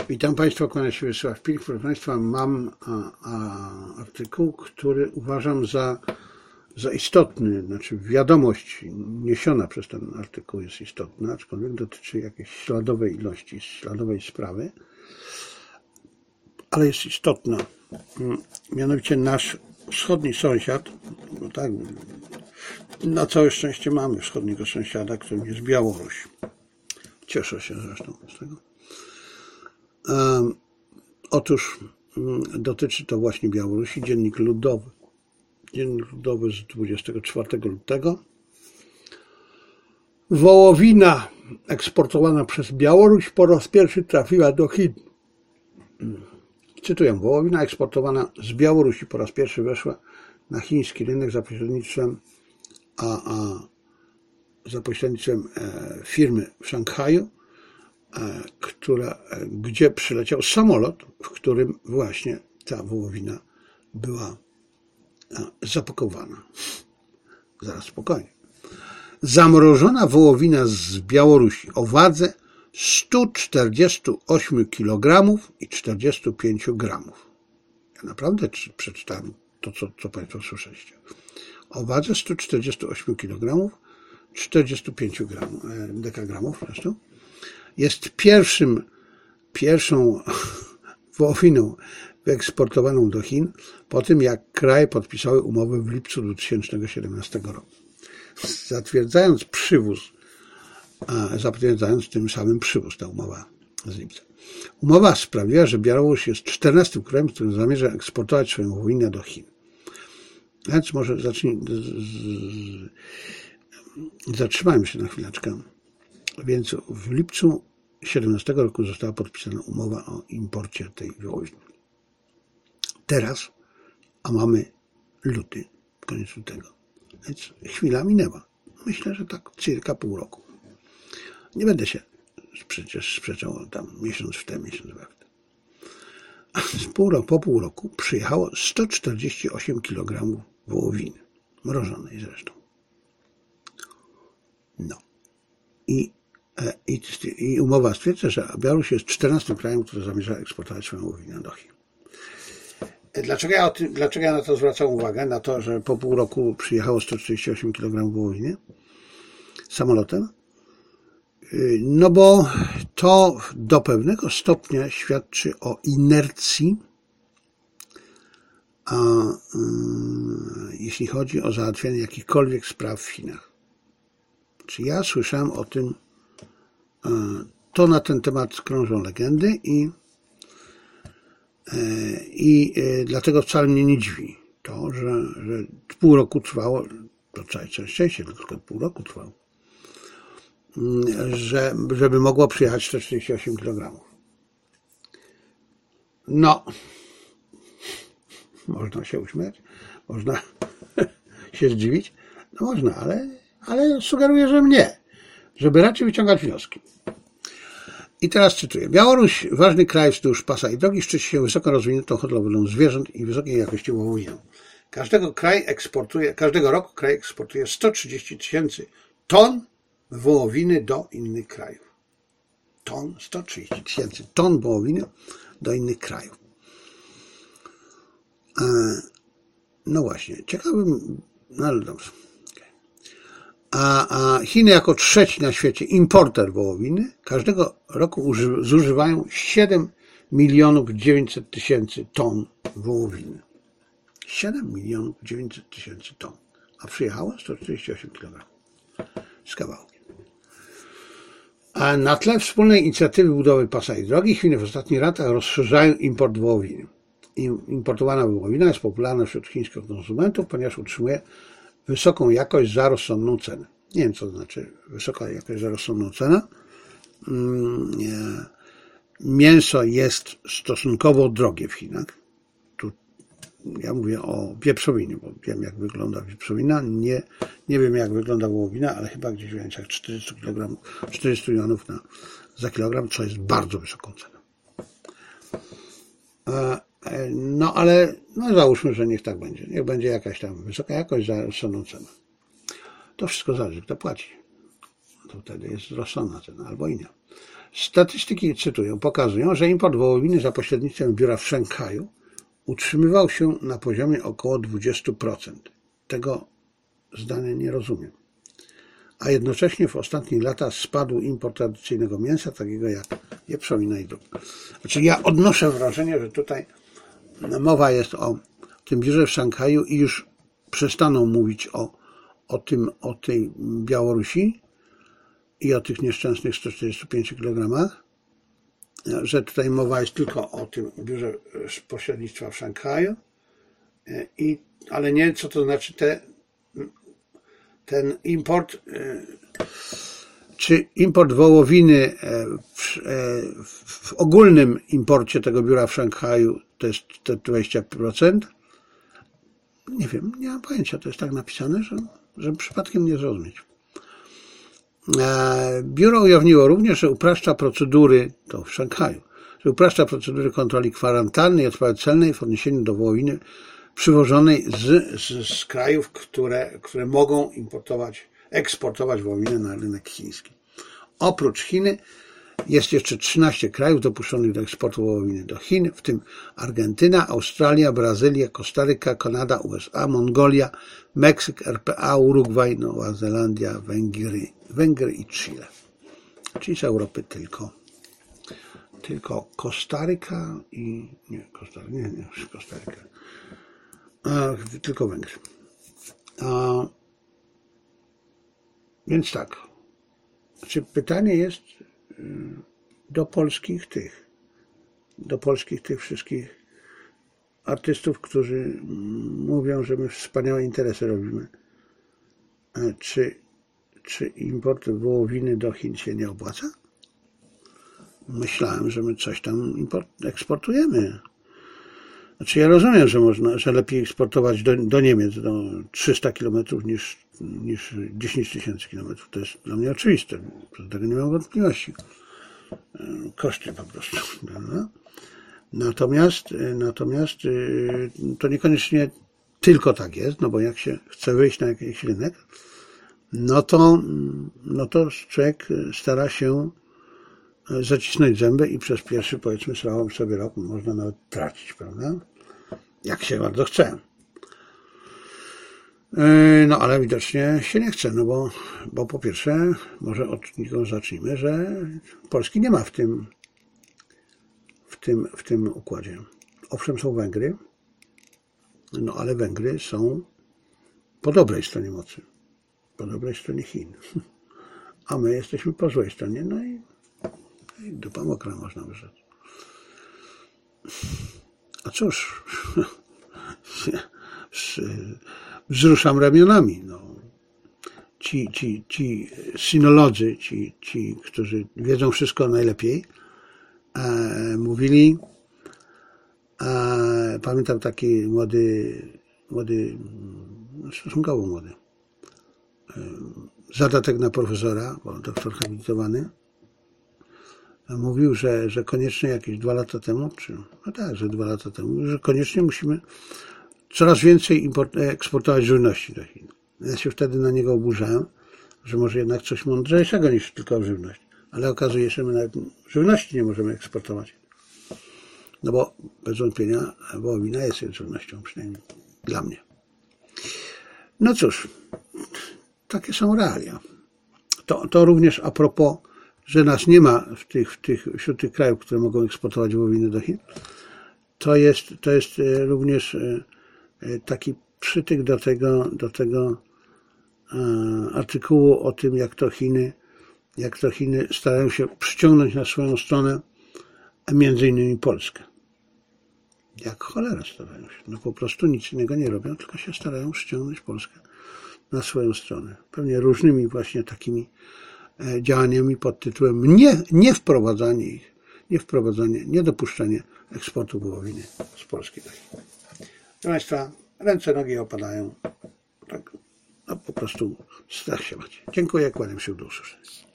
Witam Państwa, kłania się Wiesław Pilch. Proszę Państwa, mam artykuł, który uważam za istotny, znaczy wiadomość niesiona przez ten artykuł jest istotna, aczkolwiek dotyczy jakiejś śladowej ilości, śladowej sprawy, ale jest istotna. Mianowicie nasz wschodni sąsiad, bo tak, na całe szczęście mamy wschodniego sąsiada, którym jest Białoruś. Cieszę się zresztą z tego. Otóż dotyczy to właśnie Białorusi. Dziennik Ludowy. Dziennik Ludowy z 24 lutego. Wołowina eksportowana przez Białoruś po raz pierwszy trafiła do Chin. Cytuję. Wołowina eksportowana z Białorusi po raz pierwszy weszła na chiński rynek za pośrednictwem firmy w Szanghaju, gdzie przyleciał samolot, w którym właśnie ta wołowina była zapakowana. Zaraz, spokojnie. Zamrożona wołowina z Białorusi o wadze 148 kg i 45 gramów. Ja naprawdę przeczytałem to, co Państwo słyszeliście. O wadze 148 kg, 45 dekagramów zresztą. Jest pierwszą wołowiną wyeksportowaną do Chin po tym, jak kraje podpisały umowę w lipcu 2017 roku. Zatwierdzając tym samym przywóz, ta umowa z lipca. Umowa sprawiła, że Białoruś jest 14 krajem, który zamierza eksportować swoją wołowinę do Chin. Więc może zatrzymajmy się na chwileczkę. Więc w lipcu 2017 roku została podpisana umowa o imporcie tej wołowiny. Teraz, mamy luty, koniec lutego, więc chwila minęła. Myślę, że tak cirka pół roku. Nie będę się przecież sprzeczał tam miesiąc w te, miesiąc we w te. Po pół roku przyjechało 148 kg wołowiny, mrożonej zresztą. No. I umowa stwierdza, że Białoruś jest 14 krajem, który zamierza eksportować swoją wołowinę do Chin. Dlaczego ja na to zwracam uwagę? Na to, że po pół roku przyjechało 148 kg wołowiny samolotem? No bo to do pewnego stopnia świadczy o inercji, jeśli chodzi o załatwianie jakichkolwiek spraw w Chinach. Czy ja słyszałem o tym, to na ten temat krążą legendy i dlatego wcale mnie nie dziwi to, że pół roku trwało, to całe szczęście, tylko pół roku trwało, żeby mogło przyjechać 148 kg. No, można się uśmiać, można się zdziwić, no można, ale sugeruję, że nie, żeby raczej wyciągać wnioski. I teraz cytuję. Białoruś, ważny kraj wzdłuż pasa i drogi, szczyci się wysoko rozwiniętą hodowlą zwierząt i wysokiej jakości wołowiną. Każdego roku kraj eksportuje 130 000 ton wołowiny do innych krajów. 130 000 ton wołowiny do innych krajów. No właśnie, ciekawym, no ale dobrze. A Chiny jako trzeci na świecie importer wołowiny każdego roku zużywają 7 900 000 ton wołowiny. 7 900 000 ton. A przyjechało 148 kg. Z kawałkiem. A na tle wspólnej inicjatywy budowy pasa i drogi Chiny w ostatnich latach rozszerzają import wołowiny. Importowana wołowina jest popularna wśród chińskich konsumentów, ponieważ utrzymuje wysoką jakość za rozsądną cenę. Nie wiem, co to znaczy wysoka jakość za rozsądną cenę. Mięso jest stosunkowo drogie w Chinach. Tu ja mówię o wieprzowinie, bo wiem, jak wygląda wieprzowina. Nie wiem, jak wygląda wołowina, ale chyba gdzieś w granicach 400 jonów za kilogram, co jest bardzo wysoką ceną. No ale załóżmy, że niech tak będzie. Niech będzie jakaś tam wysoka jakość za rozsądną cenę. To wszystko zależy, kto płaci. To wtedy jest rozsądna cena albo inna. Statystyki, cytuję, pokazują, że import wołowiny za pośrednictwem biura w Szanghaju utrzymywał się na poziomie około 20%. Tego zdania nie rozumiem. A jednocześnie w ostatnich latach spadł import tradycyjnego mięsa, takiego jak wieprzowina i drób. Znaczy ja odnoszę wrażenie, że tutaj mowa jest o tym biurze w Szanghaju i już przestaną mówić o tej Białorusi i o tych nieszczęsnych 145 kg, że tutaj mowa jest tylko o tym biurze pośrednictwa w Szanghaju, ale nie co to znaczy ten import, czy import wołowiny w ogólnym imporcie tego biura w Szanghaju to jest te 20%. Nie wiem, nie mam pojęcia, to jest tak napisane, że przypadkiem nie zrozumieć. Biuro ujawniło również, że upraszcza procedury, to w Szanghaju, że upraszcza procedury kontroli kwarantanny i odprawy celnej w odniesieniu do wołowiny przywożonej z krajów, które mogą eksportować wołowinę na rynek chiński. Oprócz Chiny jest jeszcze 13 krajów dopuszczonych do eksportu wołowiny do Chin, w tym Argentyna, Australia, Brazylia, Kostaryka, Kanada, USA, Mongolia, Meksyk, RPA, Urugwaj, Nowa Zelandia, Węgry i Chile. Czyli z Europy tylko Kostaryka i... Nie, Kostaryka. Tylko Węgry. Więc tak. Znaczy pytanie jest do polskich tych wszystkich artystów, którzy mówią, że my wspaniałe interesy robimy. Czy import wołowiny do Chin się nie opłaca? Myślałem, że my coś tam eksportujemy. Znaczy ja rozumiem, że lepiej eksportować do Niemiec do 300 km niż 10 000 km. To jest dla mnie oczywiste. Do tego nie mam wątpliwości. Koszty po prostu. Prawda? Natomiast to niekoniecznie tylko tak jest, no bo jak się chce wyjść na jakiś rynek, no to człowiek stara się zacisnąć zęby i przez pierwszy, powiedzmy sobie rok można nawet tracić, prawda? Jak się bardzo chce. No ale widocznie się nie chce, no bo po pierwsze, może od niego zacznijmy, że Polski nie ma w tym układzie. Owszem, są Węgry, no ale Węgry są po dobrej stronie mocy, po dobrej stronie Chin, a my jesteśmy po złej stronie, no i dupa mokra, można by rzec. A cóż, wzruszam ramionami. No. Ci sinolodzy, ci, którzy wiedzą wszystko najlepiej, mówili, pamiętam taki młody, stosunkowo młody, zadatek na profesora, bo doktor habilitowany, mówił, że koniecznie jakieś 2 lata temu, że 2 lata temu, że koniecznie musimy coraz więcej eksportować żywności do Chin. Ja się wtedy na niego oburzałem, że może jednak coś mądrzejszego niż tylko żywność. Ale okazuje się, że my nawet żywności nie możemy eksportować. No bo bez wątpienia wołowina jest żywnością, przynajmniej dla mnie. No cóż, takie są realia. To również a propos, że nas nie ma wśród tych krajów, które mogą eksportować wołowinę do Chin. To jest również taki przytyk do tego artykułu o tym, jak to Chiny starają się przyciągnąć na swoją stronę, a między innymi Polskę. Jak cholera starają się. No po prostu nic innego nie robią, tylko się starają przyciągnąć Polskę na swoją stronę. Pewnie różnymi właśnie takimi działaniami pod tytułem niedopuszczanie eksportu wołowiny z Polski do Chin. Proszę Państwa, ręce, nogi opadają. Tak, no po prostu strach się macie. Dziękuję, kłaniam się do usłyszenia.